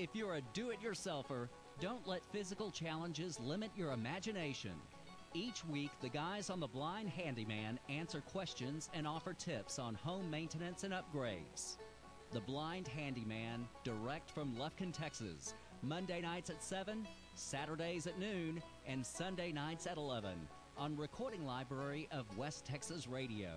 If you're a do-it-yourselfer, don't let physical challenges limit your imagination. Each week, the guys on The Blind Handyman answer questions and offer tips on home maintenance and upgrades. The Blind Handyman, direct from Lufkin, Texas. Monday nights at 7, Saturdays at noon, and Sunday nights at 11 on Recording Library of West Texas Radio.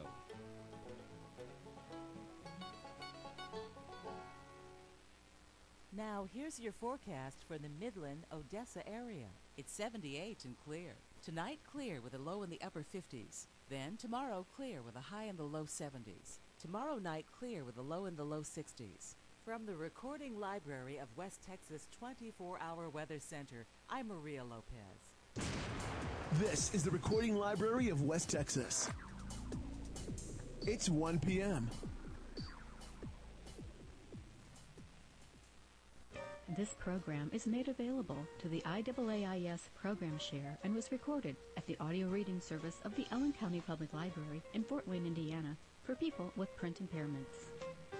Now, here's your forecast for the Midland, Odessa area. It's 78 and clear. Tonight, clear with a low in the upper 50s. Then, tomorrow, clear with a high in the low 70s. Tomorrow night, clear with a low in the low 60s. From the Recording Library of West Texas 24-Hour Weather Center, I'm Maria Lopez. This is the Recording Library of West Texas. It's 1 p.m. This program is made available to the IAAIS Program Share and was recorded at the audio reading service of the Allen County Public Library in Fort Wayne, Indiana, for people with print impairments.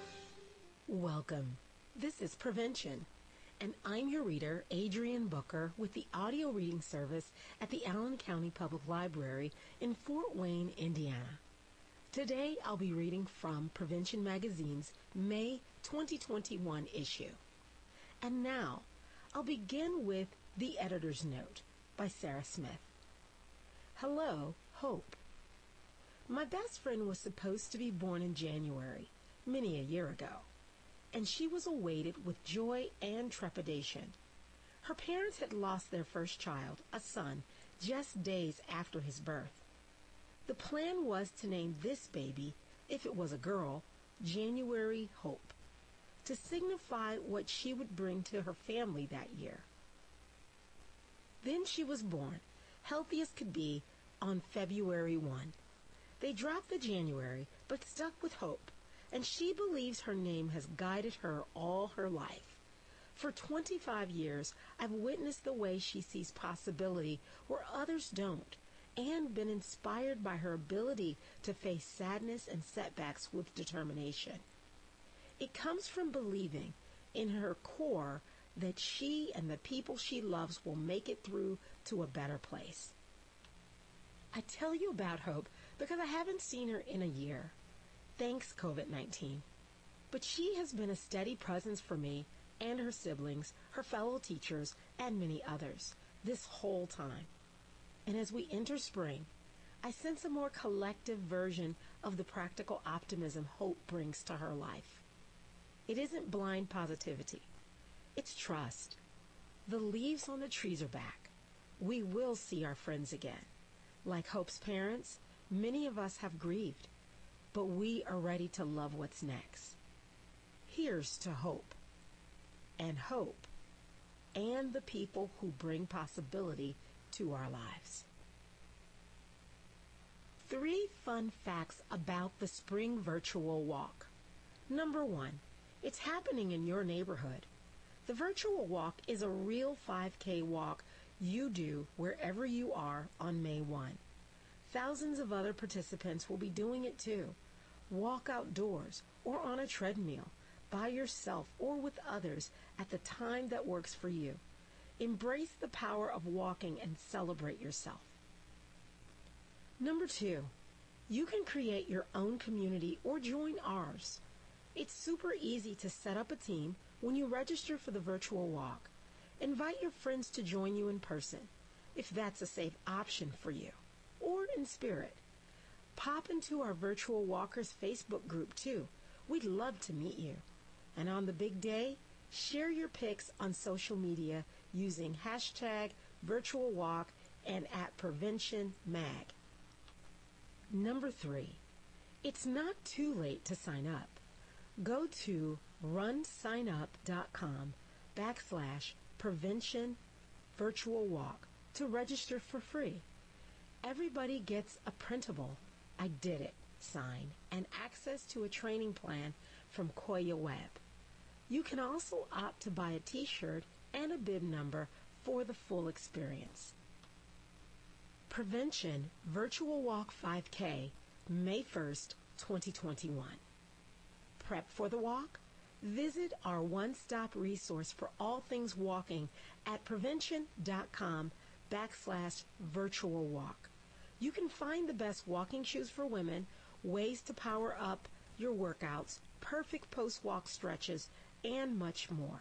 Welcome. This is Prevention, and I'm your reader, Adrienne Booker, with the audio reading service at the Allen County Public Library in Fort Wayne, Indiana. Today, I'll be reading from Prevention Magazine's May 2021 issue. And now, I'll begin with The Editor's Note by Sarah Smith. Hello, Hope. My best friend was supposed to be born in January, many a year ago, and she was awaited with joy and trepidation. Her parents had lost their first child, a son, just days after his birth. The plan was to name this baby, if it was a girl, January Hope, to signify what she would bring to her family that year. Then she was born, healthy as could be, on February 1. They dropped the January, but stuck with Hope, and she believes her name has guided her all her life. For 25 years, I've witnessed the way she sees possibility where others don't, and been inspired by her ability to face sadness and setbacks with determination. It comes from believing in her core that she and the people she loves will make it through to a better place. I tell you about Hope because I haven't seen her in a year. Thanks, COVID-19. But she has been a steady presence for me and her siblings, her fellow teachers, and many others this whole time. And as we enter spring, I sense a more collective version of the practical optimism Hope brings to her life. It isn't blind positivity. It's trust. The leaves on the trees are back. We will see our friends again. Like Hope's parents, many of us have grieved, but we are ready to love what's next. Here's to Hope, and the people who bring possibility to our lives. 3 fun facts about the spring virtual walk. Number 1, it's happening in your neighborhood. The virtual walk is a real 5K walk you do wherever you are on May 1. Thousands of other participants will be doing it too. Walk outdoors or on a treadmill, by yourself or with others at the time that works for you. Embrace the power of walking and celebrate yourself. Number 2, you can create your own community or join ours. It's super easy to set up a team when you register for the virtual walk. Invite your friends to join you in person, if that's a safe option for you, or in spirit. Pop into our Virtual Walkers Facebook group too. We'd love to meet you. And on the big day, share your pics on social media using #VirtualWalk and @PreventionMag. Number 3, it's not too late to sign up. Go to runsignup.com/Prevention Virtual Walk to register for free. Everybody gets a printable "I did it" sign and access to a training plan from Koya Web. You can also opt to buy a t-shirt and a bib number for the full experience. Prevention Virtual Walk 5K, May 1st, 2021. Prep for the walk? Visit our one-stop resource for all things walking at prevention.com/virtual walk. You can find the best walking shoes for women, ways to power up your workouts, perfect post-walk stretches, and much more.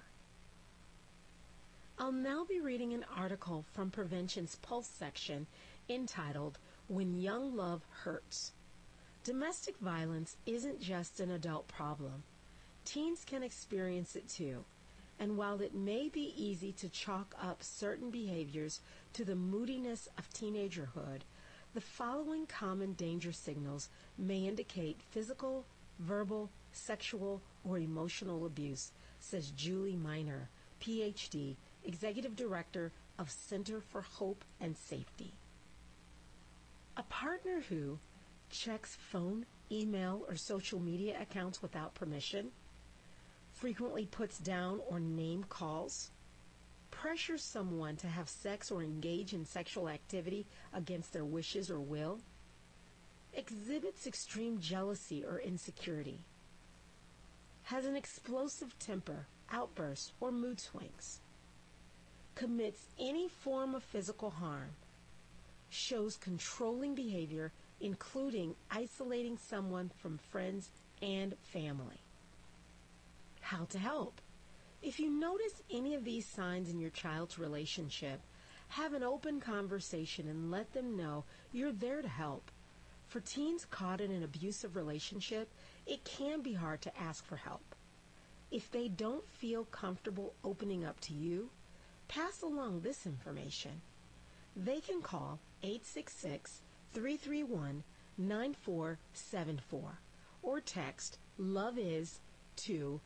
I'll now be reading an article from Prevention's Pulse section entitled, When Young Love Hurts. Domestic violence isn't just an adult problem. Teens can experience it too. And while it may be easy to chalk up certain behaviors to the moodiness of teenagerhood, the following common danger signals may indicate physical, verbal, sexual, or emotional abuse, says Julie Miner, Ph.D., Executive Director of Center for Hope and Safety. A partner who checks phone, email, or social media accounts without permission, frequently puts down or name calls, pressures someone to have sex or engage in sexual activity against their wishes or will, exhibits extreme jealousy or insecurity, has an explosive temper, outbursts, or mood swings, commits any form of physical harm, shows controlling behavior, including isolating someone from friends and family. How to help? If you notice any of these signs in your child's relationship, have an open conversation and let them know you're there to help. For teens caught in an abusive relationship, it can be hard to ask for help. If they don't feel comfortable opening up to you, pass along this information. They can call 866-331-9474 or text LOVEIS to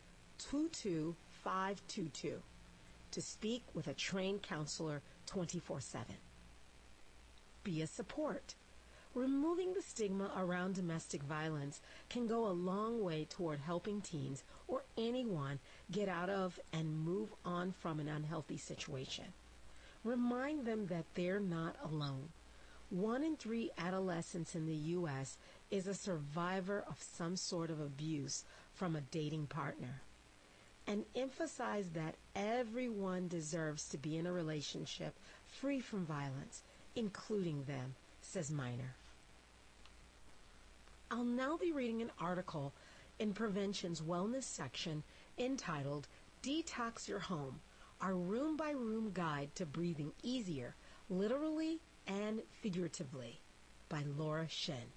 22522 to speak with a trained counselor 24/7. Be a support. Removing the stigma around domestic violence can go a long way toward helping teens or anyone get out of and move on from an unhealthy situation. Remind them that they're not alone. 1 in 3 adolescents in the U.S. is a survivor of some sort of abuse from a dating partner. And emphasize that everyone deserves to be in a relationship free from violence, including them, says Miner. I'll now be reading an article in Prevention's Wellness section entitled Detox Your Home, our room-by-room guide to breathing easier, literally and figuratively, by Laura Shen.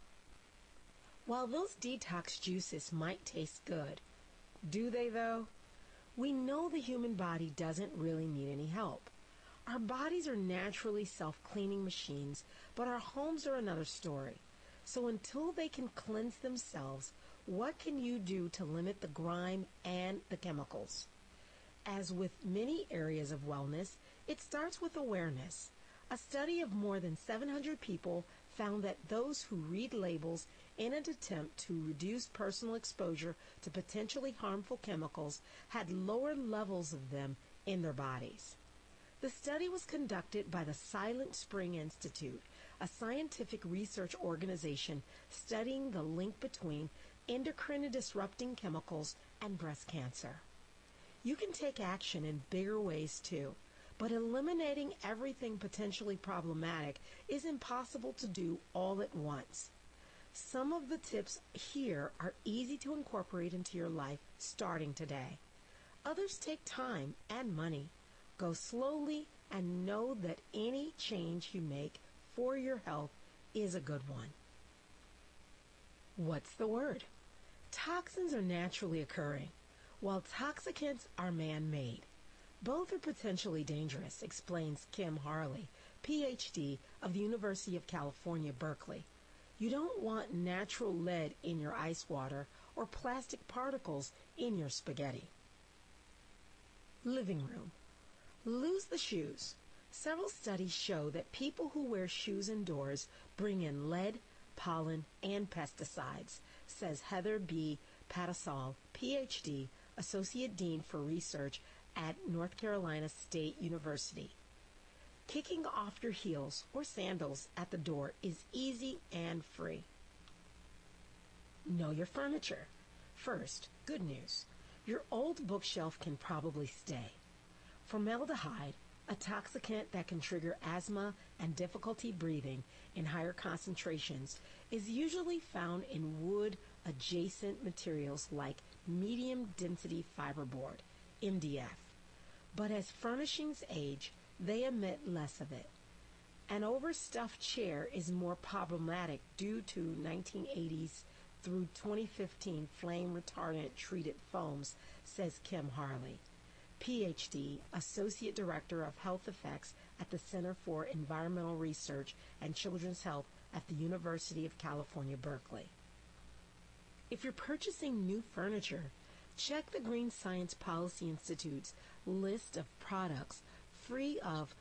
While those detox juices might taste good, do they though? We know the human body doesn't really need any help. Our bodies are naturally self-cleaning machines, but our homes are another story. So until they can cleanse themselves, what can you do to limit the grime and the chemicals? As with many areas of wellness, it starts with awareness. A study of more than 700 people found that those who read labels in an attempt to reduce personal exposure to potentially harmful chemicals had lower levels of them in their bodies. The study was conducted by the Silent Spring Institute, a scientific research organization studying the link between endocrine-disrupting chemicals and breast cancer. You can take action in bigger ways too, but eliminating everything potentially problematic is impossible to do all at once. Some of the tips here are easy to incorporate into your life starting today. Others take time and money. Go slowly and know that any change you make for your health is a good one. What's the word? Toxins are naturally occurring, while toxicants are man-made. Both are potentially dangerous, explains Kim Harley, Ph.D. of the University of California, Berkeley. You don't want natural lead in your ice water or plastic particles in your spaghetti. Living room. Lose the shoes. Several studies show that people who wear shoes indoors bring in lead, pollen, and pesticides, says Heather B. Patasol, Ph.D., Associate Dean for Research at North Carolina State University. Kicking off your heels or sandals at the door is easy and free. Know your furniture. First, good news. Your old bookshelf can probably stay. Formaldehyde, a toxicant that can trigger asthma and difficulty breathing in higher concentrations, is usually found in wood-adjacent materials like medium-density fiberboard, MDF. But as furnishings age, they emit less of it. An overstuffed chair is more problematic due to 1980s through 2015 flame retardant treated foams, says Kim Harley, PhD, Associate Director of Health Effects at the Center for Environmental Research and Children's Health at the University of California, Berkeley. If you're purchasing new furniture, check the Green Science Policy Institute's list of products free of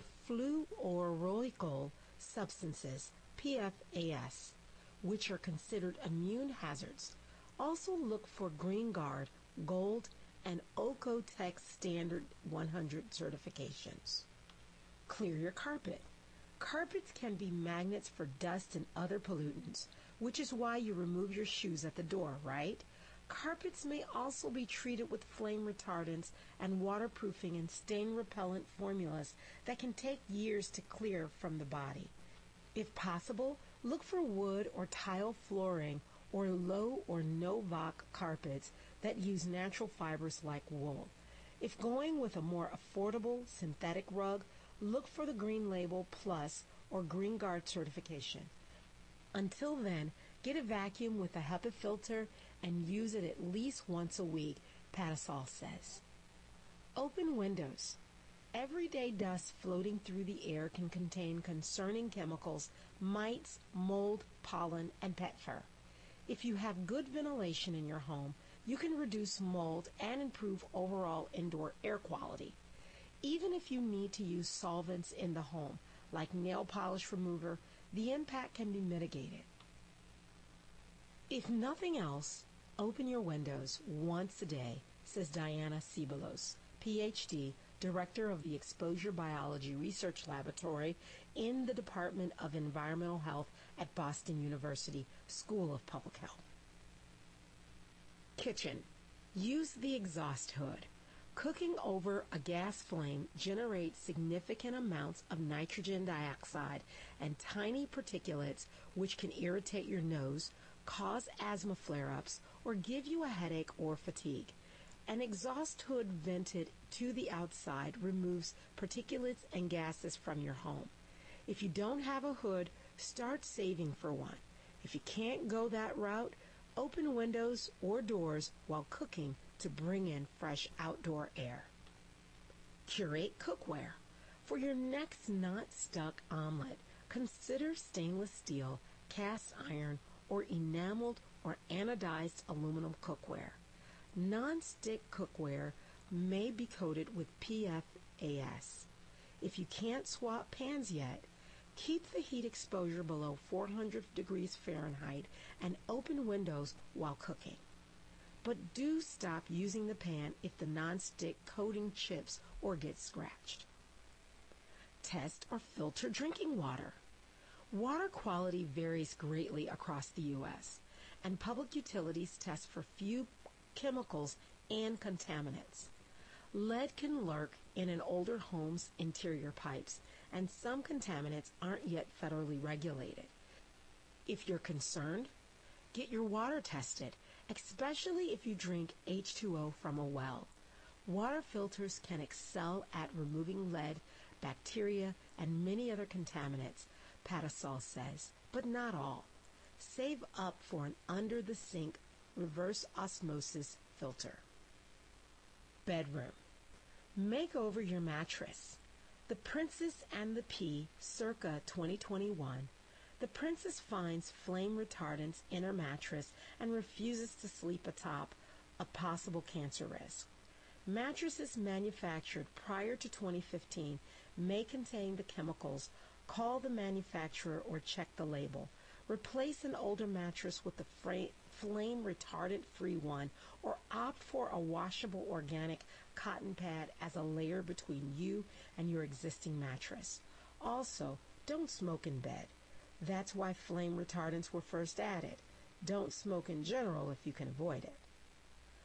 perfluoroalkyl substances, PFAS, which are considered immune hazards. Also look for GreenGuard Gold and Oeko-Tex Standard 100 certifications. Clear your carpet. Carpets can be magnets for dust and other pollutants, which is why you remove your shoes at the door, right? Carpets may also be treated with flame retardants and waterproofing and stain repellent formulas that can take years to clear from the body. If possible, look for wood or tile flooring or low or no VOC carpets that use natural fibers like wool. If going with a more affordable synthetic rug, look for the Green Label Plus or GreenGuard certification. Until then, get a vacuum with a HEPA filter and use it at least once a week, Patasol says. Open windows. Everyday dust floating through the air can contain concerning chemicals, mites, mold, pollen, and pet fur. If you have good ventilation in your home, you can reduce mold and improve overall indoor air quality. Even if you need to use solvents in the home, like nail polish remover, the impact can be mitigated. If nothing else, open your windows once a day, says Diana Ceballos, PhD, Director of the Exposure Biology Research Laboratory in the Department of Environmental Health at Boston University School of Public Health. Kitchen. Use the exhaust hood. Cooking over a gas flame generates significant amounts of nitrogen dioxide and tiny particulates which can irritate your nose, cause asthma flare-ups, or give you a headache or fatigue. An exhaust hood vented to the outside removes particulates and gases from your home. If you don't have a hood, start saving for one. If you can't go that route, open windows or doors while cooking to bring in fresh outdoor air. Curate cookware. For your next not stuck omelet, consider stainless steel, cast iron, or enameled or anodized aluminum cookware. Non-stick cookware may be coated with PFAS. If you can't swap pans yet, keep the heat exposure below 400 degrees Fahrenheit and open windows while cooking. But do stop using the pan if the non-stick coating chips or gets scratched. Test or filter drinking water. Water quality varies greatly across the U.S., and public utilities test for few chemicals and contaminants. Lead can lurk in an older home's interior pipes, and some contaminants aren't yet federally regulated. If you're concerned, get your water tested, especially if you drink H2O from a well. Water filters can excel at removing lead, bacteria, and many other contaminants, Patasol says, but not all. Save up for an under-the-sink reverse osmosis filter. Bedroom. Make over your mattress. The Princess and the Pea, circa 2021. The Princess finds flame retardants in her mattress and refuses to sleep atop a possible cancer risk. Mattresses manufactured prior to 2015 may contain the chemicals. Call the manufacturer or check the label. Replace an older mattress with the flame retardant-free one, or opt for a washable organic cotton pad as a layer between you and your existing mattress. Also, don't smoke in bed. That's why flame retardants were first added. Don't smoke in general if you can avoid it.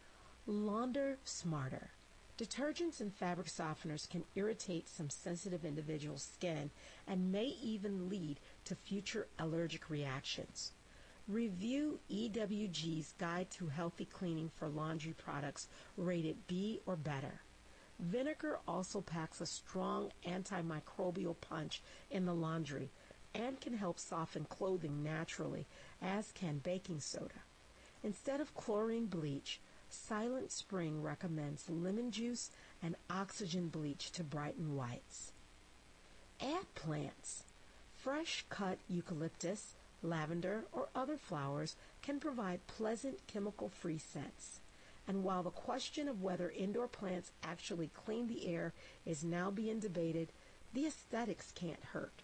Launder smarter. Detergents and fabric softeners can irritate some sensitive individuals' skin and may even lead to future allergic reactions. Review EWG's Guide to Healthy Cleaning for Laundry Products rated B or better. Vinegar also packs a strong antimicrobial punch in the laundry and can help soften clothing naturally, as can baking soda. Instead of chlorine bleach, Silent Spring recommends lemon juice and oxygen bleach to brighten whites. Add plants. Fresh cut eucalyptus, lavender, or other flowers can provide pleasant chemical-free scents. And while the question of whether indoor plants actually clean the air is now being debated, the aesthetics can't hurt.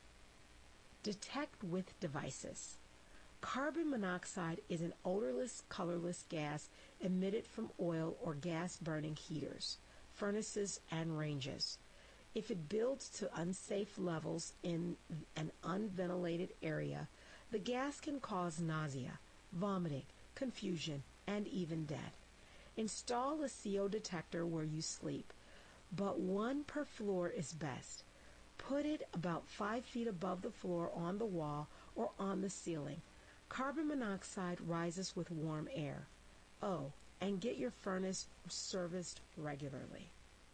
Detect with devices. Carbon monoxide is an odorless, colorless gas emitted from oil or gas-burning heaters, furnaces, and ranges. If it builds to unsafe levels in an unventilated area, the gas can cause nausea, vomiting, confusion, and even death. Install a CO detector where you sleep, but one per floor is best. Put it about 5 feet above the floor on the wall or on the ceiling. Carbon monoxide rises with warm air. Oh, and get your furnace serviced regularly.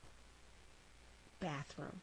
Bathroom.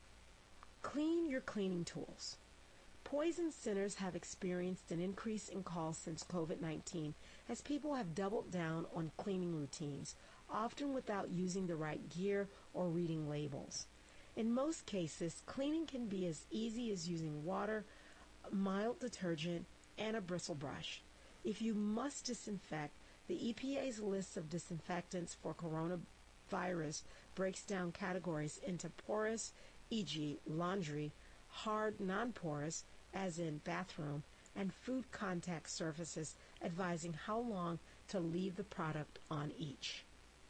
Clean your cleaning tools. Poison centers have experienced an increase in calls since COVID-19 as people have doubled down on cleaning routines, often without using the right gear or reading labels. In most cases, cleaning can be as easy as using water, mild detergent, and a bristle brush. If you must disinfect, the EPA's list of disinfectants for coronavirus breaks down categories into porous, e.g. laundry, hard non-porous, as in bathroom, and food contact surfaces, advising how long to leave the product on each.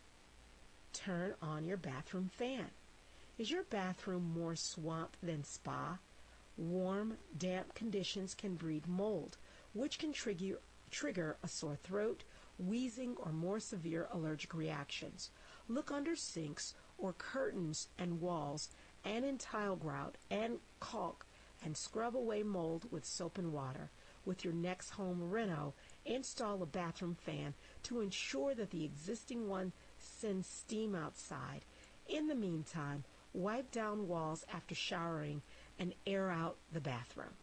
Turn on your bathroom fan. Is your bathroom more swamp than spa? Warm, damp conditions can breed mold, which can trigger a sore throat, wheezing, or more severe allergic reactions. Look under sinks or curtains and walls and in tile grout and caulk and scrub away mold with soap and water. With your next home reno, install a bathroom fan to ensure that the existing one sends steam outside. In the meantime, wipe down walls after showering and air out the bathroom.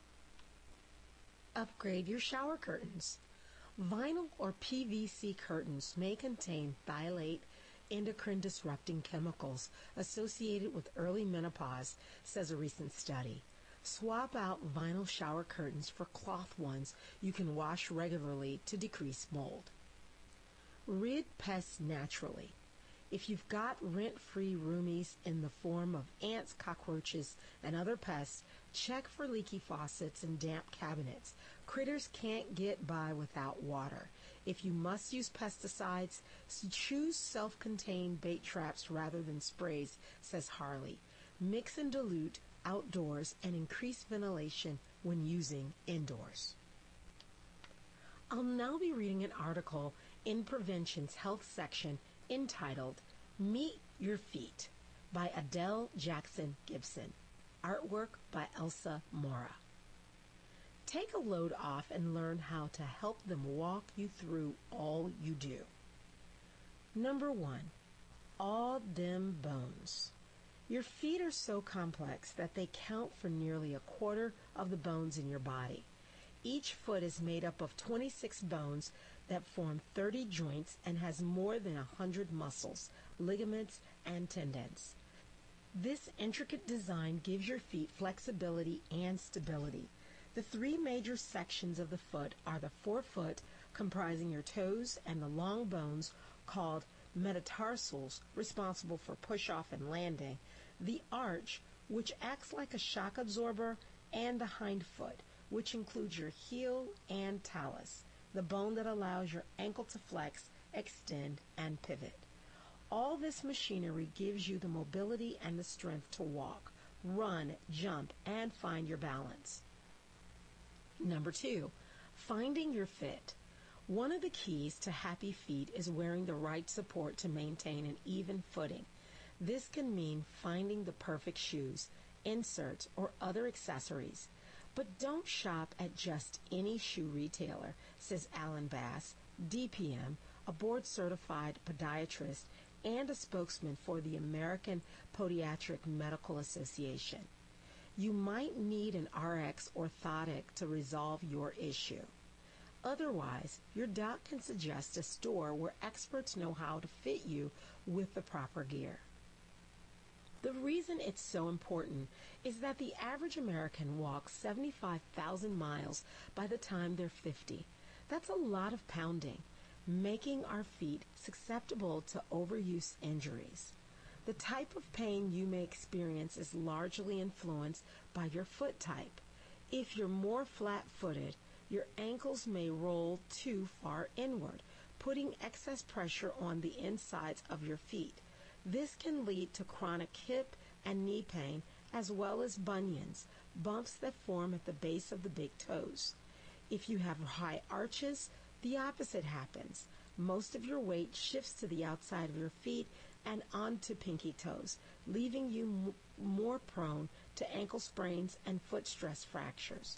Upgrade your shower curtains. Vinyl or PVC curtains may contain phthalate, endocrine-disrupting chemicals associated with early menopause, says a recent study. Swap out vinyl shower curtains for cloth ones you can wash regularly to decrease mold. Rid pests naturally. If you've got rent-free roomies in the form of ants, cockroaches, and other pests, check for leaky faucets and damp cabinets. Critters can't get by without water. If you must use pesticides, choose self-contained bait traps rather than sprays, says Harley. Mix and dilute outdoors and increase ventilation when using indoors. I'll now be reading an article in Prevention's Health section entitled Meet Your Feet by Adele Jackson Gibson. Artwork by Elsa Mora. Take a load off and learn how to help them walk you through all you do. Number 1. All them bones. Your feet are so complex that they count for nearly a quarter of the bones in your body. Each foot is made up of 26 bones that form 30 joints and has more than 100 muscles, ligaments, and tendons. This intricate design gives your feet flexibility and stability. The 3 major sections of the foot are the forefoot, comprising your toes, and the long bones called metatarsals, responsible for push-off and landing, the arch, which acts like a shock absorber, and the hind foot, which includes your heel and talus, the bone that allows your ankle to flex, extend, and pivot. All this machinery gives you the mobility and the strength to walk, run, jump, and find your balance. Number 2, finding your fit. One of the keys to happy feet is wearing the right support to maintain an even footing. This can mean finding the perfect shoes, inserts, or other accessories. But don't shop at just any shoe retailer, says Alan Bass, DPM, a board-certified podiatrist and a spokesman for the American Podiatric Medical Association. You might need an RX orthotic to resolve your issue. Otherwise, your doc can suggest a store where experts know how to fit you with the proper gear. The reason it's so important is that the average American walks 75,000 miles by the time they're 50. That's a lot of pounding, making our feet susceptible to overuse injuries. The type of pain you may experience is largely influenced by your foot type. If you're more flat-footed, your ankles may roll too far inward, putting excess pressure on the insides of your feet. This can lead to chronic hip and knee pain, as well as bunions, bumps that form at the base of the big toes. If you have high arches, the opposite happens. Most of your weight shifts to the outside of your feet and onto pinky toes, leaving you more prone to ankle sprains and foot stress fractures.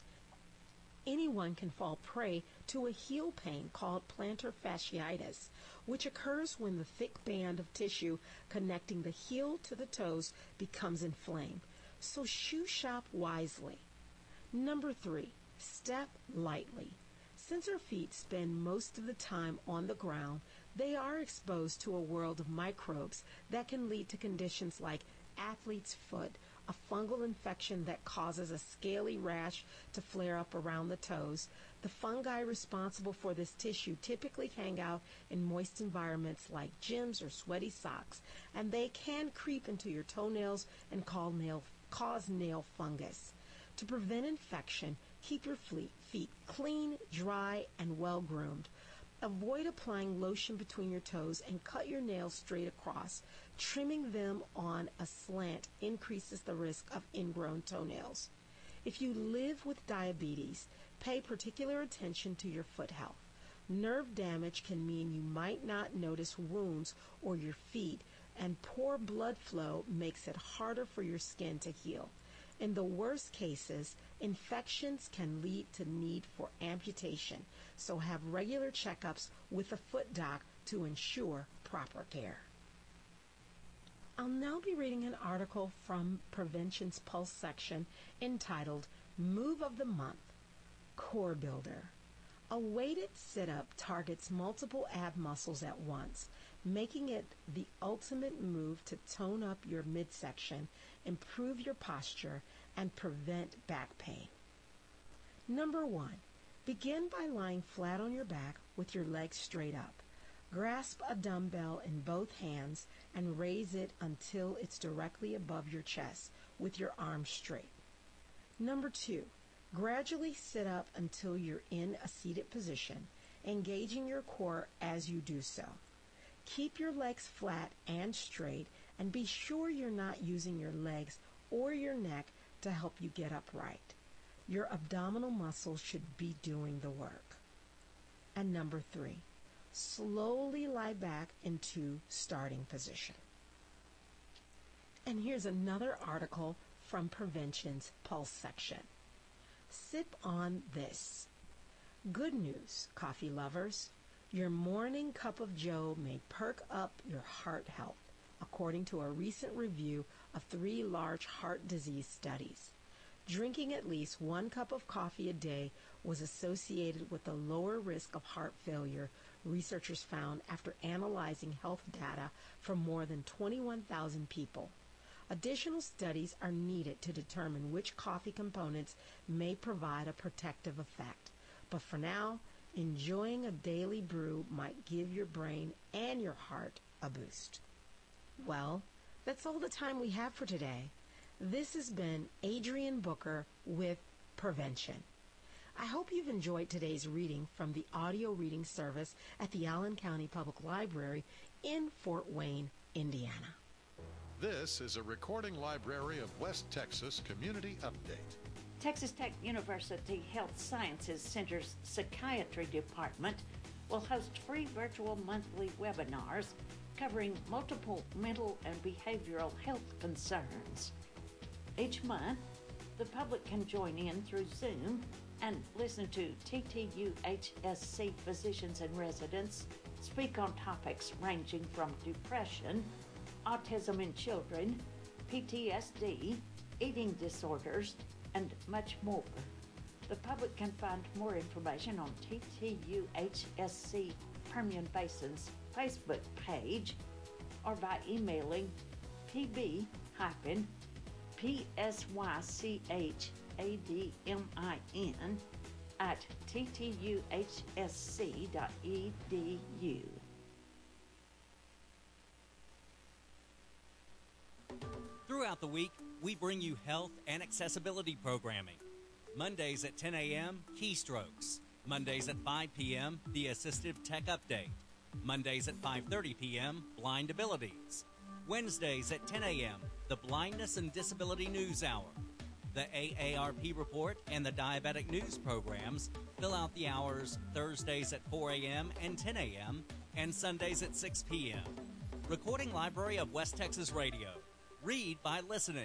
Anyone can fall prey to a heel pain called plantar fasciitis, which occurs when the thick band of tissue connecting the heel to the toes becomes inflamed. So shoe shop wisely. Number 3, step lightly. Since our feet spend most of the time on the ground, they are exposed to a world of microbes that can lead to conditions like athlete's foot, a fungal infection that causes a scaly rash to flare up around the toes. The fungi responsible for this tissue typically hang out in moist environments like gyms or sweaty socks, and they can creep into your toenails and cause nail fungus. To prevent infection, keep your feet clean, dry, and well-groomed. Avoid applying lotion between your toes and cut your nails straight across. Trimming them on a slant increases the risk of ingrown toenails. If you live with diabetes, pay particular attention to your foot health. Nerve damage can mean you might not notice wounds or your feet, and poor blood flow makes it harder for your skin to heal. In the worst cases, infections can lead to need for amputation, so have regular checkups with a foot doc to ensure proper care. I'll now be reading an article from Prevention's Pulse section entitled Move of the Month, Core Builder. A weighted sit-up targets multiple ab muscles at once, making it the ultimate move to tone up your midsection, improve your posture, and prevent back pain. Number 1, begin by lying flat on your back with your legs straight up. Grasp a dumbbell in both hands and raise it until it's directly above your chest with your arms straight. Number 2, gradually sit up until you're in a seated position, engaging your core as you do so. Keep your legs flat and straight, and be sure you're not using your legs or your neck to help you get upright. Your abdominal muscles should be doing the work. And number 3, slowly lie back into starting position. And here's another article from Prevention's Pulse section. Sip on this. Good news, coffee lovers. Your morning cup of joe may perk up your heart health, according to a recent review of 3 large heart disease studies. Drinking at least 1 cup of coffee a day was associated with a lower risk of heart failure, researchers found after analyzing health data from more than 21,000 people. Additional studies are needed to determine which coffee components may provide a protective effect. But for now, enjoying a daily brew might give your brain and your heart a boost. Well, that's all the time we have for today. This has been Adrienne Booker with Prevention. I hope you've enjoyed today's reading from the audio reading service at the Allen County Public Library in Fort Wayne, Indiana. This is a recording library of West Texas Community Update. Texas Tech University Health Sciences Center's Psychiatry Department will host free virtual monthly webinars covering multiple mental and behavioral health concerns. Each month, the public can join in through Zoom and listen to TTUHSC physicians and residents speak on topics ranging from depression, autism in children, PTSD, eating disorders, and much more. The public can find more information on TTUHSC Permian Basin's Facebook page or by emailing pb-psychadmin at ttuhsc.edu. Throughout the week, we bring you health and accessibility programming. Mondays at 10 a.m., Keystrokes. Mondays at 5 p.m., the Assistive Tech Update. Mondays at 5:30 p.m., Blind Abilities. Wednesdays at 10 a.m., the Blindness and Disability News Hour. The AARP Report and the Diabetic News programs fill out the hours Thursdays at 4 a.m. and 10 a.m. and Sundays at 6 p.m. Recording Library of West Texas Radio. Read by listening.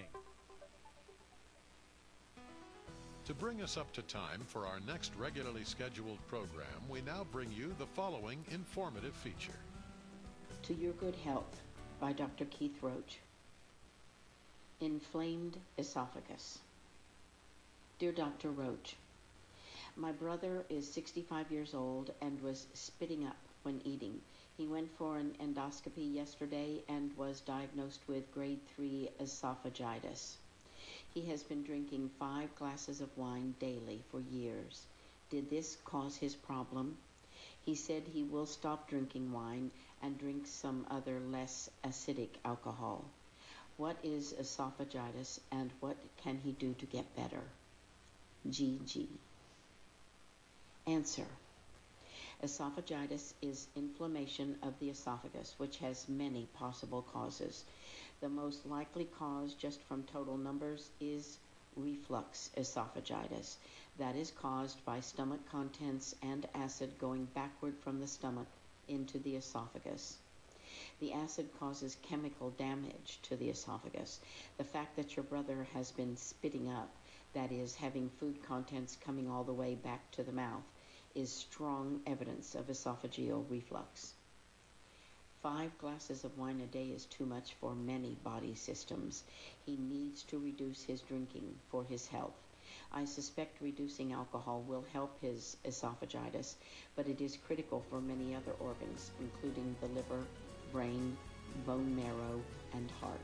To bring us up to time for our next regularly scheduled program, we now bring you the following informative feature. To Your Good Health by Dr. Keith Roach. Inflamed esophagus. Dear Dr. Roach, my brother is 65 years old and was spitting up when eating. He went for an endoscopy yesterday and was diagnosed with grade 3 esophagitis. He has been drinking 5 glasses of wine daily for years. Did this cause his problem? He said he will stop drinking wine and drink some other less acidic alcohol. What is esophagitis and what can he do to get better? GG. Answer. Esophagitis is inflammation of the esophagus, which has many possible causes. The most likely cause, just from total numbers, is reflux esophagitis. That is caused by stomach contents and acid going backward from the stomach into the esophagus. The acid causes chemical damage to the esophagus. The fact that your brother has been spitting up, that is, having food contents coming all the way back to the mouth, is strong evidence of esophageal reflux. 5 glasses of wine a day is too much for many body systems. He needs to reduce his drinking for his health. I suspect reducing alcohol will help his esophagitis, but it is critical for many other organs, including the liver, brain, bone marrow, and heart.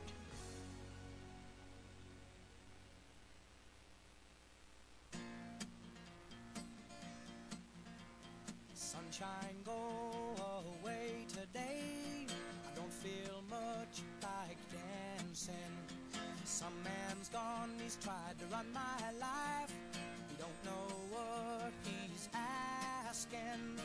Sunshine, go away today. I don't feel much like dancing. Some man's gone, he's tried to run my life. He don't know what he's asking.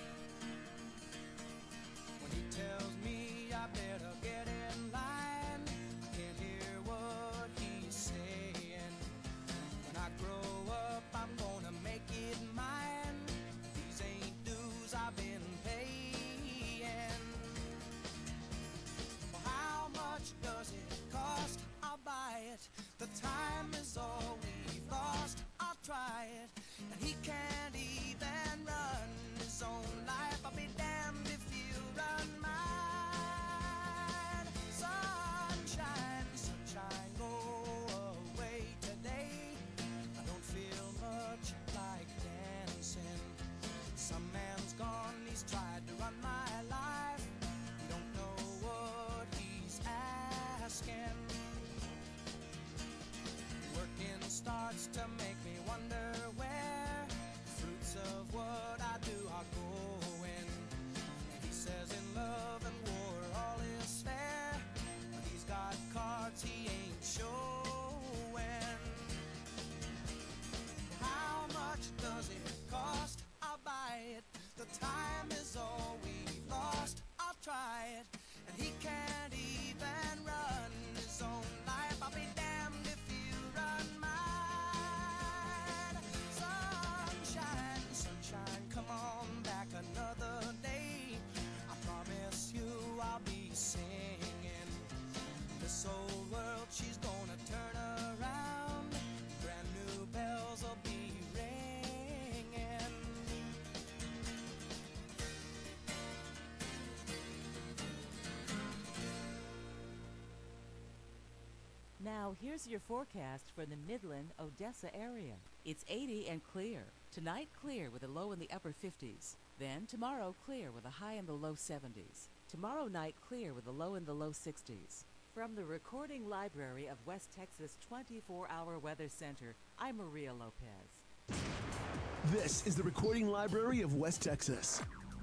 When he tells me I better get in line, I can't hear what he's saying. When I grow up, I'm gonna make it mine. These ain't dues I've been paying. Well, how much does it cost? I'll buy it. The time is all we've lost. I'll try it. And he can't even run his own life. I'll be damned if he'll run mine. Now, here's your forecast for the Midland, Odessa area. It's 80 and clear. Tonight, clear with a low in the upper 50s. Then, tomorrow, clear with a high in the low 70s. Tomorrow night, clear with a low in the low 60s. From the Recording Library of West Texas 24-Hour Weather Center, I'm Maria Lopez. This is the Recording Library of West Texas.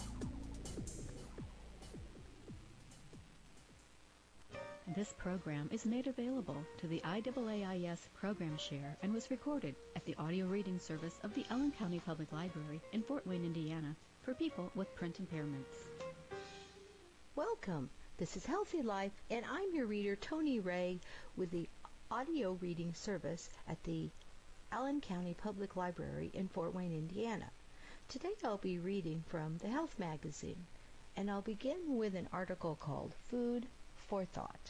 This program is made available to the IAAIS Program Share and was recorded at the audio reading service of the Ellen County Public Library in Fort Wayne, Indiana, for people with print impairments. Welcome. This is Healthy Life, and I'm your reader, Tony Ray, with the audio reading service at the Allen County Public Library in Fort Wayne, Indiana. Today I'll be reading from the Health Magazine, and I'll begin with an article called Food for Thought.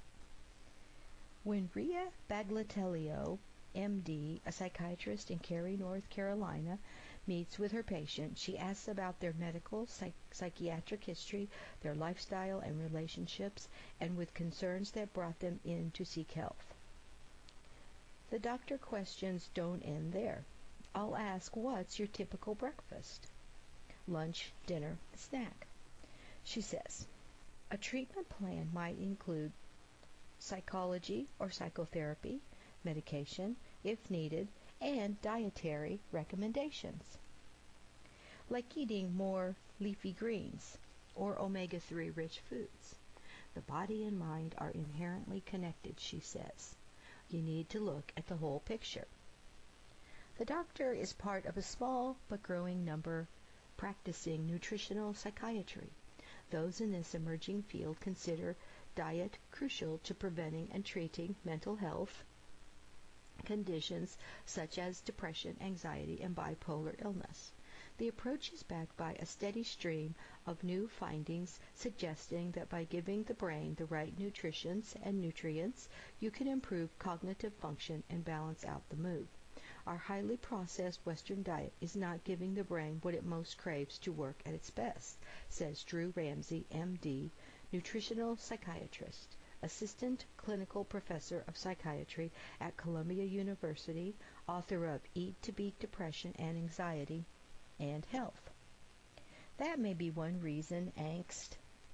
When Rhea Baglitelio, MD, a psychiatrist in Cary, North Carolina, meets with her patient, she asks about their medical, psychiatric history, their lifestyle and relationships, and with concerns that brought them in to seek health. The doctor questions don't end there. I'll ask, what's your typical breakfast? Lunch, dinner, snack. She says, a treatment plan might include psychology or psychotherapy, medication, if needed, and dietary recommendations, like eating more leafy greens or omega-3 rich foods. The body and mind are inherently connected, she says. You need to look at the whole picture. The doctor is part of a small but growing number practicing nutritional psychiatry. Those in this emerging field consider diet crucial to preventing and treating mental health conditions such as depression, anxiety, and bipolar illness. The approach is backed by a steady stream of new findings suggesting that by giving the brain the right nutritions and nutrients, you can improve cognitive function and balance out the mood. Our highly processed Western diet is not giving the brain what it most craves to work at its best, says Drew Ramsey, MD, nutritional psychiatrist, assistant clinical professor of psychiatry at Columbia University, author of Eat to Beat Depression and Anxiety and Health. That may be one reason angst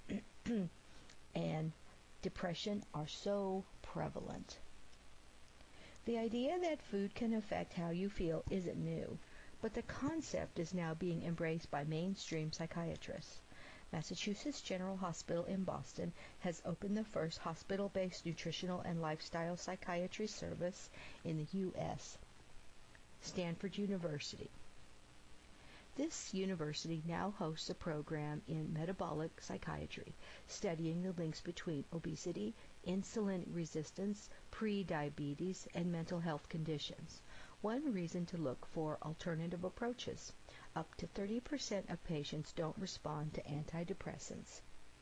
and depression are so prevalent. The idea that food can affect how you feel isn't new, but the concept is now being embraced by mainstream psychiatrists. Massachusetts General Hospital in Boston has opened the first hospital-based nutritional and lifestyle psychiatry service in the U.S. Stanford University. This university now hosts a program in metabolic psychiatry, studying the links between obesity, insulin resistance, pre-diabetes, and mental health conditions. One reason to look for alternative approaches. Up to 30% of patients don't respond to antidepressants.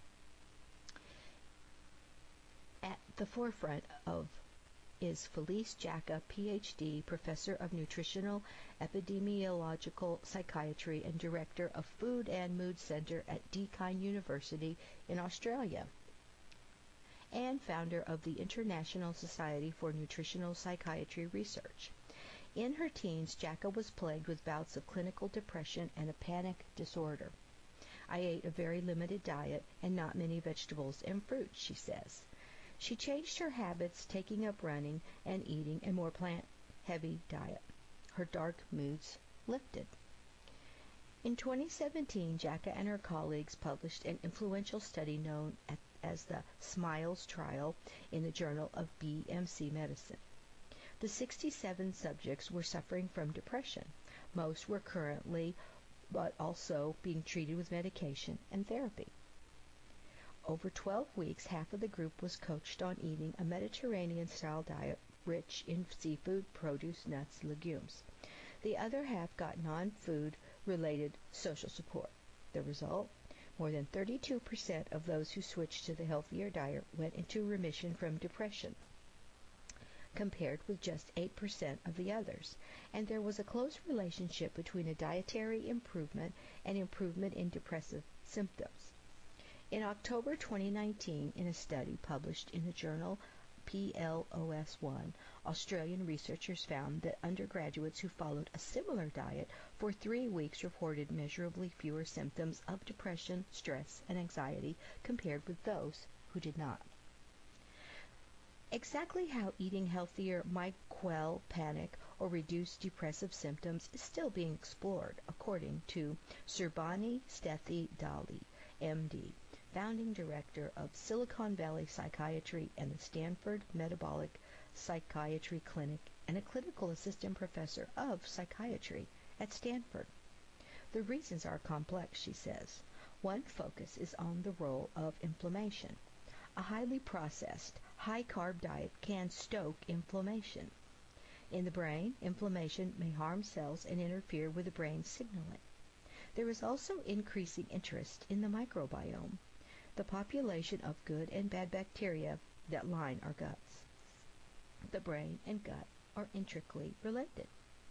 At the forefront of is Felice Jacka, Ph.D., Professor of Nutritional Epidemiological Psychiatry and Director of Food and Mood Center at Deakin University in Australia, and founder of the International Society for Nutritional Psychiatry Research. In her teens, Jacka was plagued with bouts of clinical depression and a panic disorder. I ate a very limited diet and not many vegetables and fruit, she says. She changed her habits, taking up running and eating a more plant-heavy diet. Her dark moods lifted. In 2017, Jacka and her colleagues published an influential study known as the SMILES trial in the Journal of BMC Medicine. The 67 subjects were suffering from depression. Most were currently, but also being treated with medication and therapy. Over 12 weeks, half of the group was coached on eating a Mediterranean-style diet rich in seafood, produce, nuts, legumes. The other half got non-food-related social support. The result? More than 32% of those who switched to the healthier diet went into remission from depression, compared with just 8% of the others. And there was a close relationship between a dietary improvement and improvement in depressive symptoms. In October 2019, in a study published in the journal PLOS1, Australian researchers found that undergraduates who followed a similar diet for 3 weeks reported measurably fewer symptoms of depression, stress, and anxiety compared with those who did not. Exactly how eating healthier might quell panic or reduce depressive symptoms is still being explored, according to Surbani Sethi Dali, MD, founding director of Silicon Valley Psychiatry and the Stanford Metabolic Psychiatry Clinic and a clinical assistant professor of psychiatry at Stanford. The reasons are complex, she says. One focus is on the role of inflammation. A highly processed, high-carb diet can stoke inflammation. In the brain, inflammation may harm cells and interfere with the brain's signaling. There is also increasing interest in the microbiome, the population of good and bad bacteria that line our guts. The brain and gut are intricately related.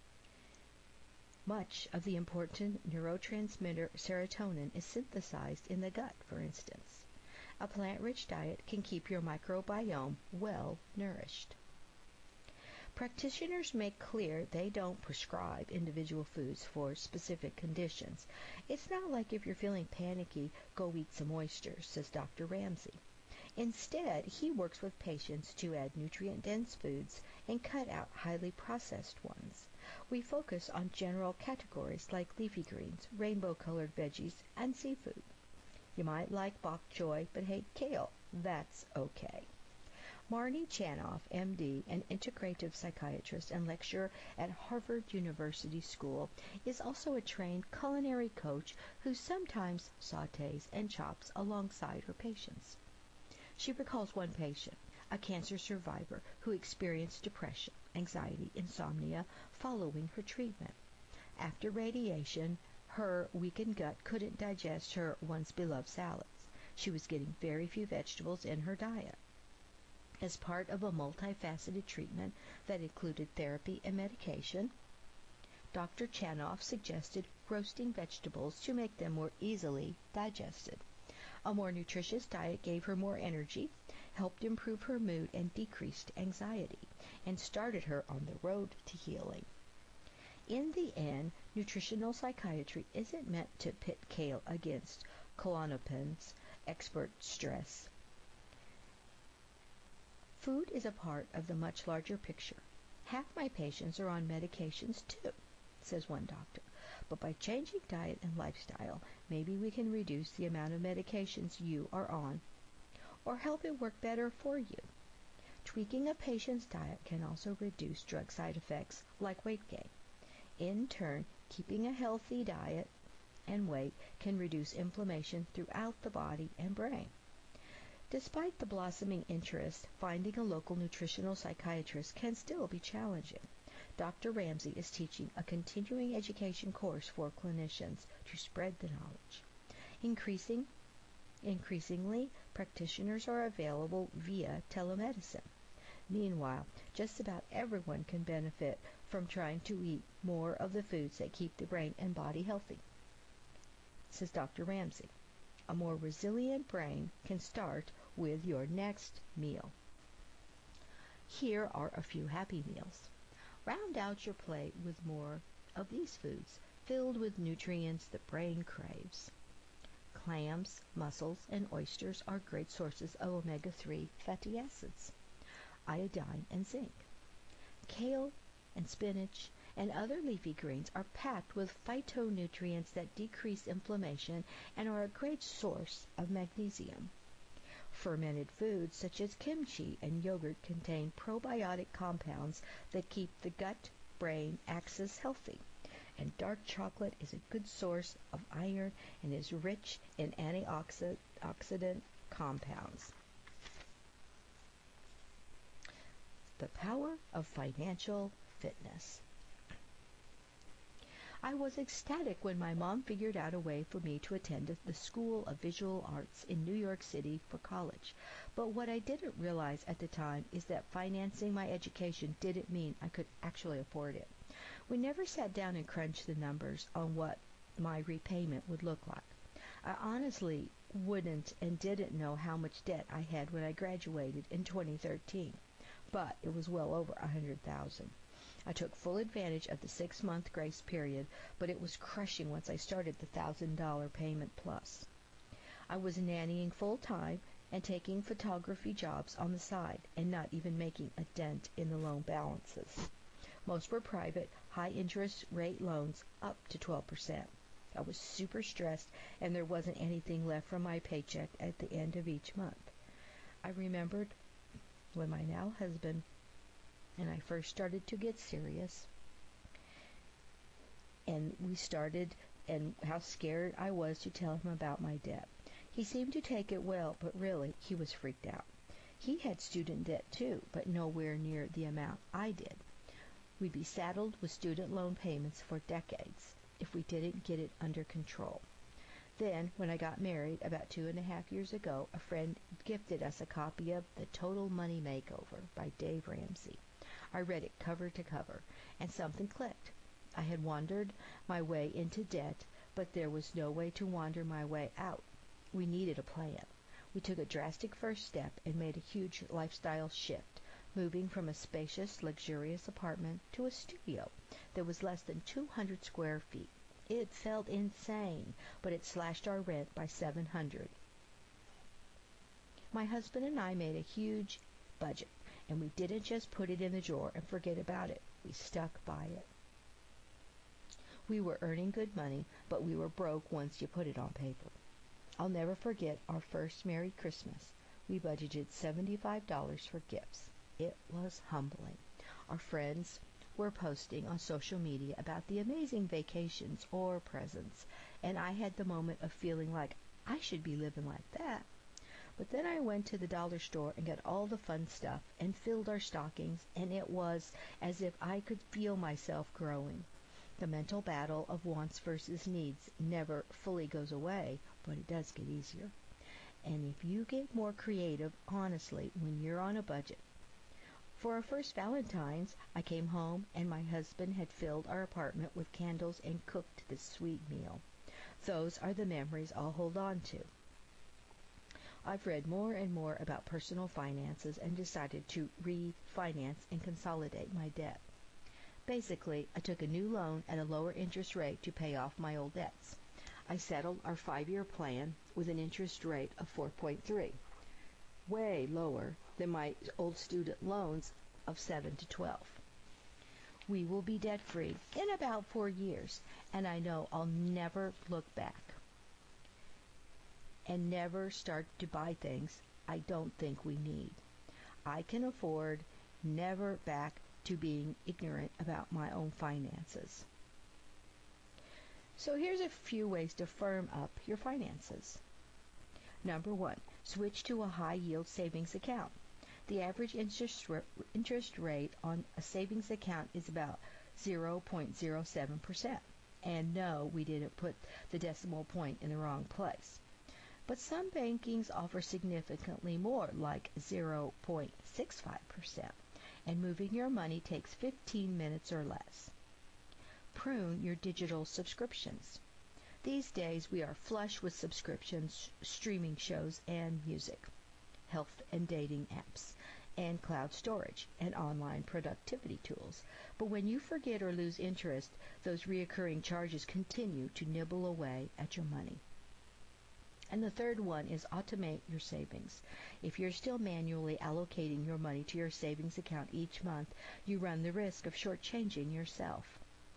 Much of the important neurotransmitter serotonin is synthesized in the gut, for instance. A plant-rich diet can keep your microbiome well nourished. Practitioners make clear they don't prescribe individual foods for specific conditions. It's not like if you're feeling panicky, go eat some oysters, says Dr. Ramsey. Instead, he works with patients to add nutrient-dense foods and cut out highly processed ones. We focus on general categories like leafy greens, rainbow-colored veggies, and seafood. You might like bok choy but hate kale. That's okay. Marnie Chanoff, MD, an integrative psychiatrist and lecturer at Harvard University School, is also a trained culinary coach who sometimes sautés and chops alongside her patients. She recalls one patient, a cancer survivor, who experienced depression, anxiety, insomnia following her treatment. After radiation, her weakened gut couldn't digest her once-beloved salads. She was getting very few vegetables in her diet. As part of a multifaceted treatment that included therapy and medication, Dr. Chanoff suggested roasting vegetables to make them more easily digested. A more nutritious diet gave her more energy, helped improve her mood, and decreased anxiety, and started her on the road to healing. In the end, nutritional psychiatry isn't meant to pit kale against Klonopin's expert stress. Food is a part of the much larger picture. Half my patients are on medications too, says one doctor. But by changing diet and lifestyle, maybe we can reduce the amount of medications you are on, or help it work better for you. Tweaking a patient's diet can also reduce drug side effects like weight gain. In turn, keeping a healthy diet and weight can reduce inflammation throughout the body and brain. Despite the blossoming interest, finding a local nutritional psychiatrist can still be challenging. Dr. Ramsey is teaching a continuing education course for clinicians to spread the knowledge. Increasingly, practitioners are available via telemedicine. Meanwhile, just about everyone can benefit from trying to eat more of the foods that keep the brain and body healthy, says Dr. Ramsey. A more resilient brain can start with your next meal. Here are a few happy meals. Round out your plate with more of these foods, filled with nutrients the brain craves. Clams, mussels, and oysters are great sources of omega-3 fatty acids, iodine, and zinc. Kale and spinach and other leafy greens are packed with phytonutrients that decrease inflammation and are a great source of magnesium. Fermented foods such as kimchi and yogurt contain probiotic compounds that keep the gut-brain axis healthy. And dark chocolate is a good source of iron and is rich in antioxidant compounds. The power of financial fitness. I was ecstatic when my mom figured out a way for me to attend the School of Visual Arts in New York City for college. But what I didn't realize at the time is that financing my education didn't mean I could actually afford it. We never sat down and crunched the numbers on what my repayment would look like. I honestly wouldn't and didn't know how much debt I had when I graduated in 2013, but it was well over $100,000. I took full advantage of the 6-month grace period, but it was crushing once I started the $1,000 payment plus. I was nannying full-time and taking photography jobs on the side and not even making a dent in the loan balances. Most were private, high-interest rate loans up to 12%. I was super stressed, and there wasn't anything left from my paycheck at the end of each month. I remembered when my now husband and I first started to get serious, and how scared I was to tell him about my debt. He seemed to take it well, but really, he was freaked out. He had student debt too, but nowhere near the amount I did. We'd be saddled with student loan payments for decades if we didn't get it under control. Then, when I got married about 2.5 years ago, a friend gifted us a copy of The Total Money Makeover by Dave Ramsey. I read it cover to cover, and something clicked. I had wandered my way into debt, but there was no way to wander my way out. We needed a plan. We took a drastic first step and made a huge lifestyle shift, moving from a spacious, luxurious apartment to a studio that was less than 200 square feet. It felt insane, but it slashed our rent by $700. My husband and I made a huge budget, and we didn't just put it in the drawer and forget about it. We stuck by it. We were earning good money, but we were broke once you put it on paper. I'll never forget our first Merry Christmas. We budgeted $75 for gifts. It was humbling. Our friends were posting on social media about the amazing vacations or presents, and I had the moment of feeling like I should be living like that. But then I went to the dollar store and got all the fun stuff and filled our stockings, and it was as if I could feel myself growing. The mental battle of wants versus needs never fully goes away, but it does get easier. And if you get more creative, honestly, when you're on a budget. For our first Valentine's, I came home and my husband had filled our apartment with candles and cooked this sweet meal. Those are the memories I'll hold on to. I've read more and more about personal finances and decided to refinance and consolidate my debt. Basically, I took a new loan at a lower interest rate to pay off my old debts. I settled our 5-year plan with an interest rate of 4.3, way lower than my old student loans of 7 to 12. We will be debt-free in about 4 years, and I know I'll never look back and never start to buy things I don't think we need. I can afford never back to being ignorant about my own finances. So here's a few ways to firm up your finances. Number 1, switch to a high-yield savings account. The average interest rate on a savings account is about 0.07%. And no, we didn't put the decimal point in the wrong place. But some bankings offer significantly more, like 0.65%. And moving your money takes 15 minutes or less. Prune your digital subscriptions. These days we are flush with subscriptions, streaming shows and music, health and dating apps, and cloud storage and online productivity tools. But when you forget or lose interest, those reoccurring charges continue to nibble away at your money. And the third one is automate your savings. If you're still manually allocating your money to your savings account each month, you run the risk of shortchanging yourself.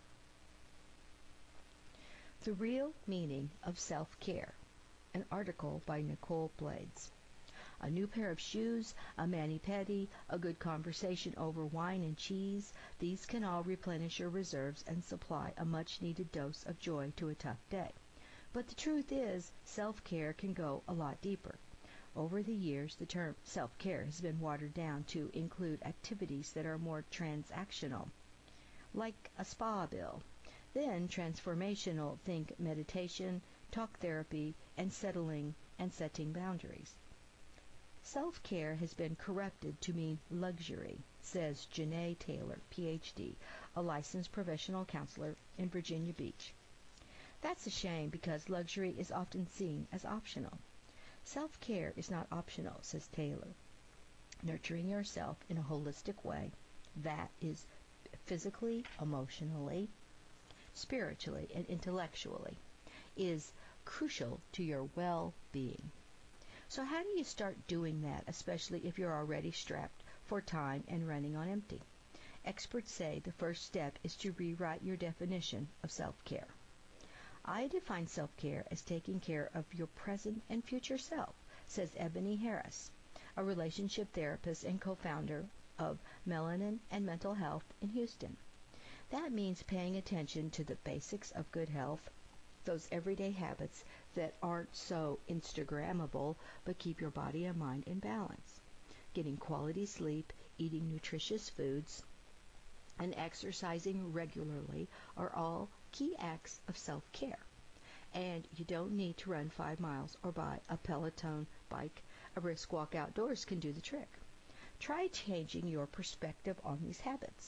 The Real Meaning of Self-Care, an article by Nicole Blades. A new pair of shoes, a mani-pedi, a good conversation over wine and cheese, these can all replenish your reserves and supply a much-needed dose of joy to a tough day. But the truth is, self-care can go a lot deeper. Over the years, the term self-care has been watered down to include activities that are more transactional, like a spa bill. Then transformational, think meditation, talk therapy, and settling and setting boundaries. Self-care has been corrupted to mean luxury, says Janae Taylor, Ph.D., a licensed professional counselor in Virginia Beach. That's a shame because luxury is often seen as optional. Self-care is not optional, says Taylor. Nurturing yourself in a holistic way, that is physically, emotionally, spiritually, and intellectually, is crucial to your well-being. So how do you start doing that, especially if you're already strapped for time and running on empty? Experts say the first step is to rewrite your definition of self-care. I define self-care as taking care of your present and future self, says Ebony Harris, a relationship therapist and co-founder of Melanin and Mental Health in Houston. That means paying attention to the basics of good health, those everyday habits that aren't so Instagrammable but keep your body and mind in balance. Getting quality sleep, eating nutritious foods, and exercising regularly are all key acts of self-care. And you don't need to run 5 miles or buy a Peloton bike. A brisk walk outdoors can do the trick. Try changing your perspective on these habits,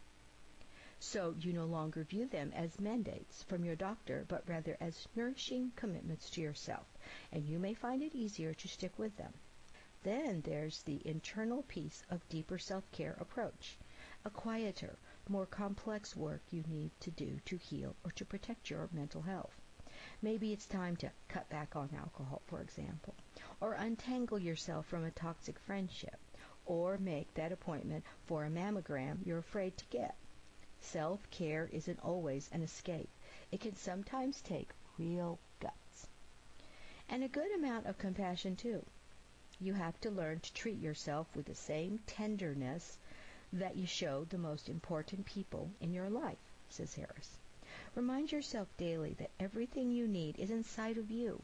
so you no longer view them as mandates from your doctor, but rather as nourishing commitments to yourself, and you may find it easier to stick with them. Then there's the internal piece of deeper self-care approach, a quieter, more complex work you need to do to heal or to protect your mental health. Maybe it's time to cut back on alcohol, for example, or untangle yourself from a toxic friendship, or make that appointment for a mammogram you're afraid to get. Self-care isn't always an escape. It can sometimes take real guts. And a good amount of compassion, too. You have to learn to treat yourself with the same tenderness that you show the most important people in your life, says Harris. Remind yourself daily that everything you need is inside of you.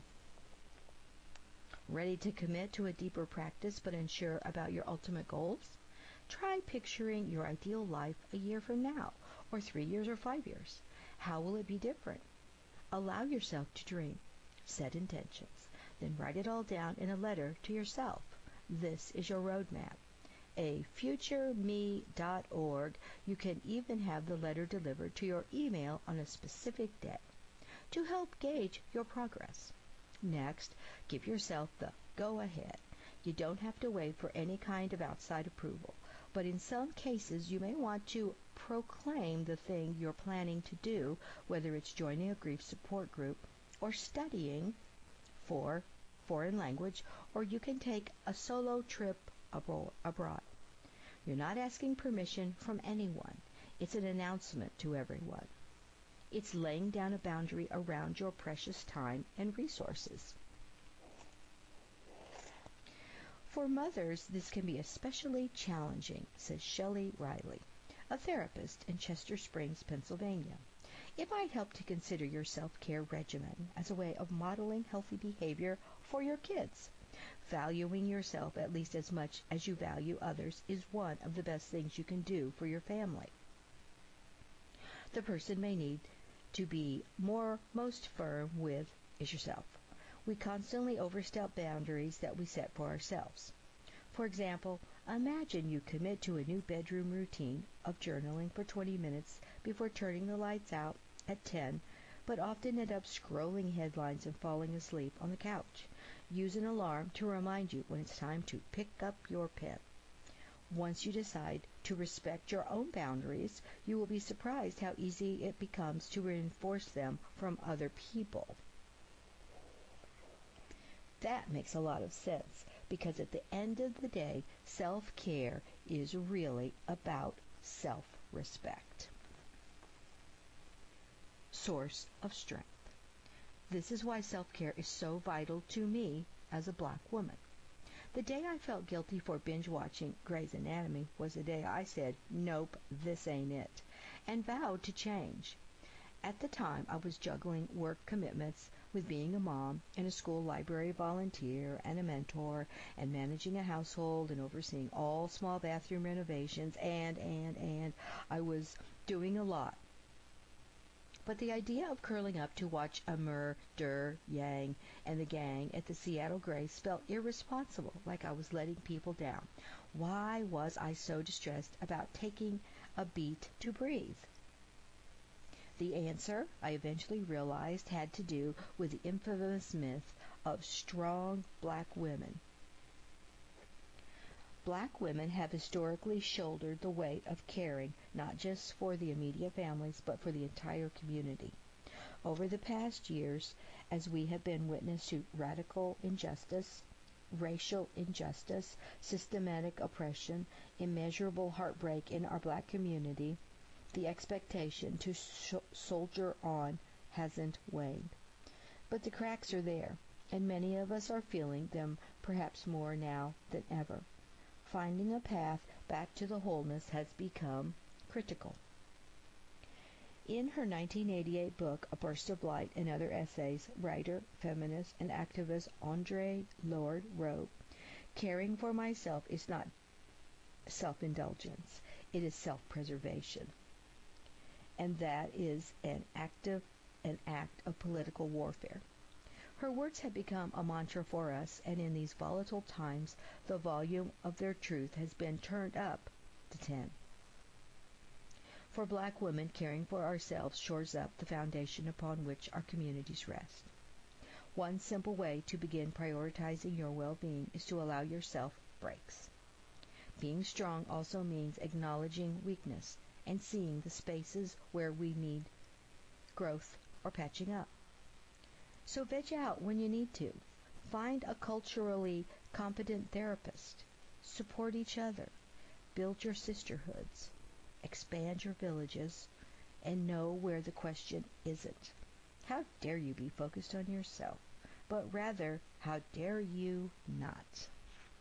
Ready to commit to a deeper practice but unsure about your ultimate goals? Try picturing your ideal life a year from now, or 3 years or 5 years. How will it be different? Allow yourself to dream. Set intentions. Then write it all down in a letter to yourself. This is your roadmap. A futureme.org. You can even have the letter delivered to your email on a specific day to help gauge your progress. Next, give yourself the go-ahead. You don't have to wait for any kind of outside approval, but in some cases you may want to proclaim the thing you're planning to do, whether it's joining a grief support group or studying for foreign language, or you can take a solo trip abroad. You're not asking permission from anyone. It's an announcement to everyone. It's laying down a boundary around your precious time and resources. For mothers, this can be especially challenging, says Shelley Riley, a therapist in Chester Springs, Pennsylvania. It might help to consider your self-care regimen as a way of modeling healthy behavior for your kids. Valuing yourself at least as much as you value others is one of the best things you can do for your family. The person may need to be most firm with is yourself. We constantly overstep boundaries that we set for ourselves. For example, imagine you commit to a new bedroom routine of journaling for 20 minutes before turning the lights out at 10, but often end up scrolling headlines and falling asleep on the couch. Use an alarm to remind you when it's time to pick up your pen. Once you decide to respect your own boundaries, you will be surprised how easy it becomes to reinforce them from other people. That makes a lot of sense, because at the end of the day, self-care is really about self-respect. Source of strength. This is why self-care is so vital to me as a black woman. The day I felt guilty for binge-watching Grey's Anatomy was the day I said, nope, this ain't it, and vowed to change. At the time, I was juggling work commitments with being a mom and a school library volunteer and a mentor and managing a household and overseeing all small bathroom renovations and I was doing a lot. But the idea of curling up to watch Amur, Dur, Yang, and the gang at the Seattle Grace felt irresponsible, like I was letting people down. Why was I so distressed about taking a beat to breathe? The answer, I eventually realized, had to do with the infamous myth of strong black women. Black women have historically shouldered the weight of caring not just for the immediate families, but for the entire community. Over the past years, as we have been witness to radical injustice, racial injustice, systematic oppression, immeasurable heartbreak in our black community, the expectation to soldier on hasn't waned. But the cracks are there, and many of us are feeling them perhaps more now than ever. Finding a path back to the wholeness has become critical. In her 1988 book, A Burst of Light and Other Essays, writer, feminist, and activist Audre Lorde wrote, "Caring for myself is not self-indulgence, it is self-preservation." And that is an act of political warfare. Her words have become a mantra for us, and in these volatile times, the volume of their truth has been turned up to 10. For black women, caring for ourselves shores up the foundation upon which our communities rest. One simple way to begin prioritizing your well-being is to allow yourself breaks. Being strong also means acknowledging weakness and seeing the spaces where we need growth or patching up. So veg out when you need to. Find a culturally competent therapist. Support each other. Build your sisterhoods. Expand your villages. And know where the question isn't. How dare you be focused on yourself? But rather, how dare you not?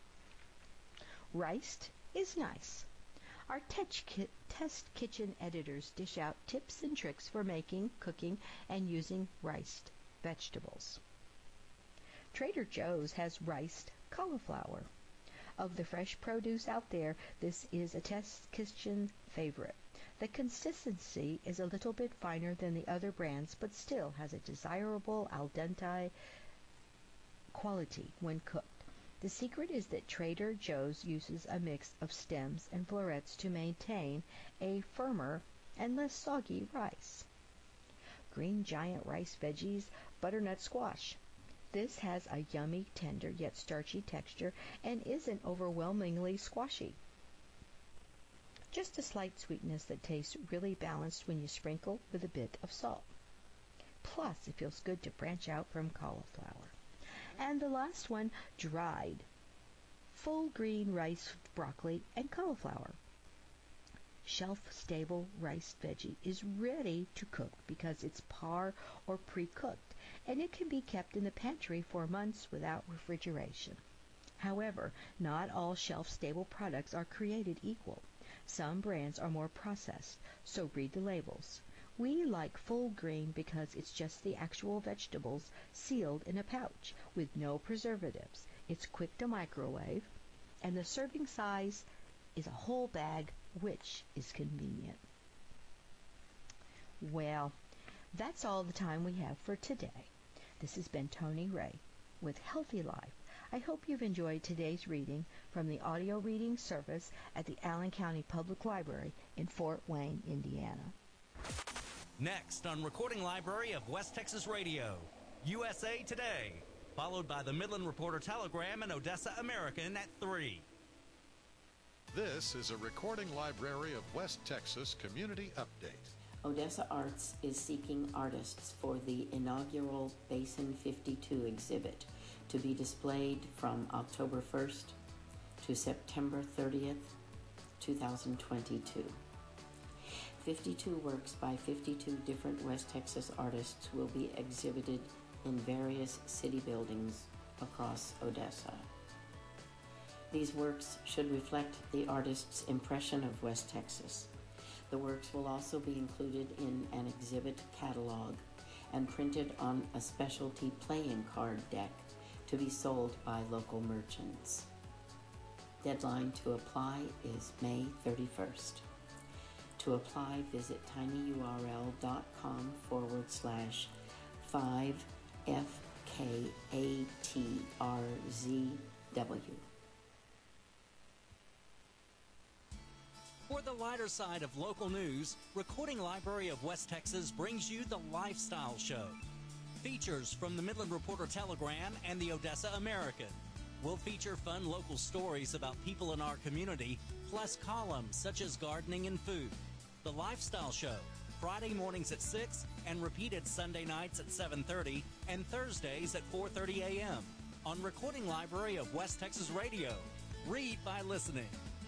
Riced is nice. Our test kitchen editors dish out tips and tricks for making, cooking, and using riced vegetables. Trader Joe's has riced cauliflower. Of the fresh produce out there, this is a test kitchen favorite. The consistency is a little bit finer than the other brands, but still has a desirable al dente quality when cooked. The secret is that Trader Joe's uses a mix of stems and florets to maintain a firmer and less soggy rice. Green giant rice veggies, butternut squash. This has a yummy, tender, yet starchy texture and isn't overwhelmingly squashy. Just a slight sweetness that tastes really balanced when you sprinkle with a bit of salt. Plus, it feels good to branch out from cauliflower. And the last one, dried. Full green rice, broccoli, and cauliflower. Shelf-stable rice veggie is ready to cook because it's par or pre-cooked, and it can be kept in the pantry for months without refrigeration. However, not all shelf-stable products are created equal. Some brands are more processed, so read the labels. We like full green because it's just the actual vegetables sealed in a pouch with no preservatives. It's quick to microwave, and the serving size is a whole bag, which is convenient. Well, that's all the time we have for today. This has been Tony Ray with Healthy Life. I hope you've enjoyed today's reading from the audio reading service at the Allen County Public Library in Fort Wayne, Indiana. Next on Recording Library of West Texas Radio, USA Today, followed by the Midland Reporter Telegram and Odessa American at 3. This is a Recording Library of West Texas Community Update. Odessa Arts is seeking artists for the inaugural Basin 52 exhibit to be displayed from October 1st to September 30th, 2022. 52 works by 52 different West Texas artists will be exhibited in various city buildings across Odessa. These works should reflect the artist's impression of West Texas. The works will also be included in an exhibit catalog and printed on a specialty playing card deck to be sold by local merchants. Deadline to apply is May 31st. To apply, visit tinyurl.com/5FKATRZW. For the lighter side of local news, Recording Library of West Texas brings you the Lifestyle Show. Features from the Midland Reporter Telegram and the Odessa American. We'll feature fun local stories about people in our community, plus columns such as gardening and food. The Lifestyle Show, Friday mornings at 6 and repeated Sunday nights at 7:30 and Thursdays at 4:30 a.m. on Recording Library of West Texas Radio. Read by listening.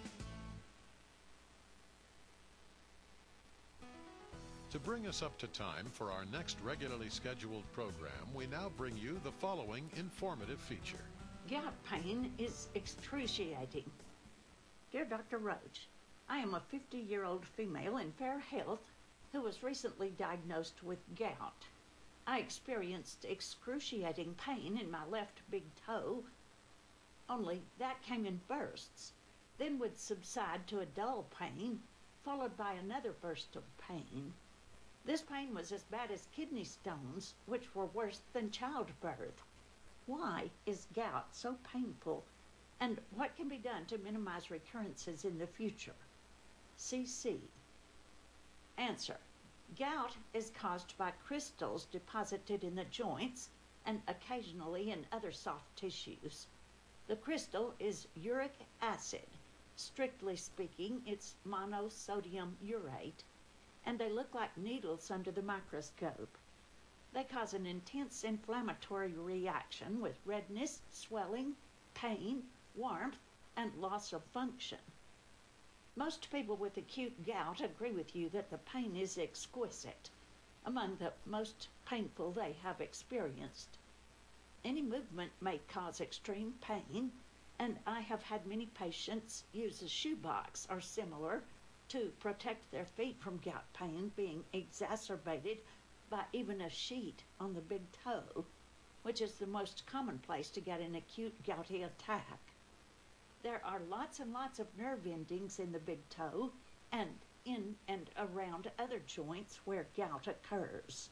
To bring us up to time for our next regularly scheduled program, we now bring you the following informative feature. Gout pain is excruciating. Dear Dr. Roach, I am a 50-year-old female in fair health who was recently diagnosed with gout. I experienced excruciating pain in my left big toe, only that came in bursts, then would subside to a dull pain, followed by another burst of pain. This pain was as bad as kidney stones, which were worse than childbirth. Why is gout so painful, and what can be done to minimize recurrences in the future? CC. Answer. Gout is caused by crystals deposited in the joints and occasionally in other soft tissues. The crystal is uric acid. Strictly speaking, it's monosodium urate, and they look like needles under the microscope. They cause an intense inflammatory reaction with redness, swelling, pain, warmth, and loss of function. Most people with acute gout agree with you that the pain is exquisite, among the most painful they have experienced. Any movement may cause extreme pain, and I have had many patients use a shoebox or similar to protect their feet from gout pain being exacerbated by even a sheet on the big toe, which is the most common place to get an acute gouty attack. There are lots and lots of nerve endings in the big toe and in and around other joints where gout occurs.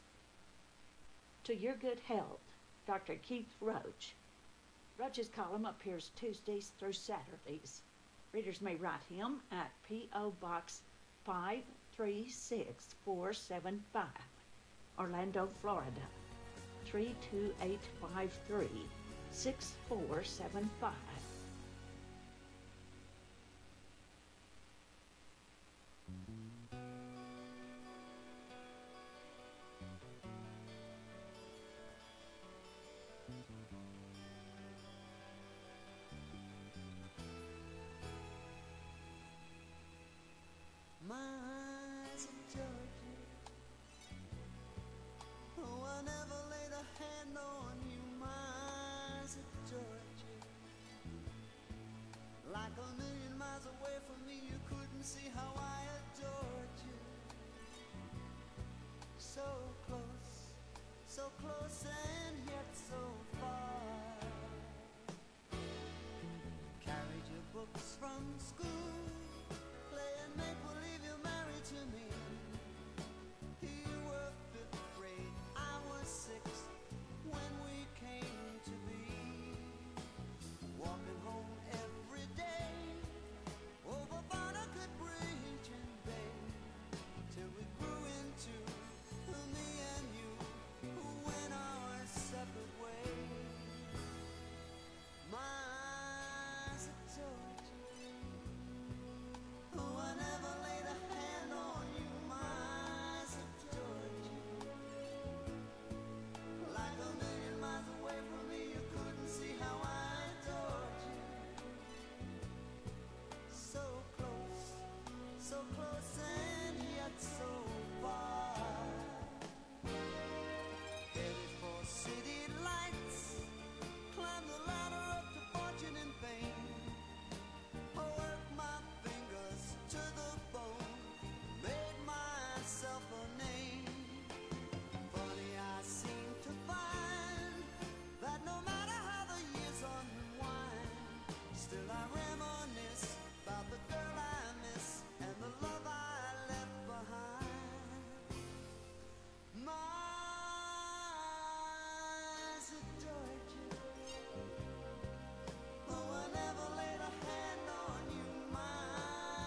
To your good health, Dr. Keith Roach. Roach's column appears Tuesdays through Saturdays. Readers may write him at P.O. Box 536475, Orlando, Florida, 32853, 6475. My eyes of Georgia, oh, I never laid a hand on you. My eyes of Georgia, like a million miles away.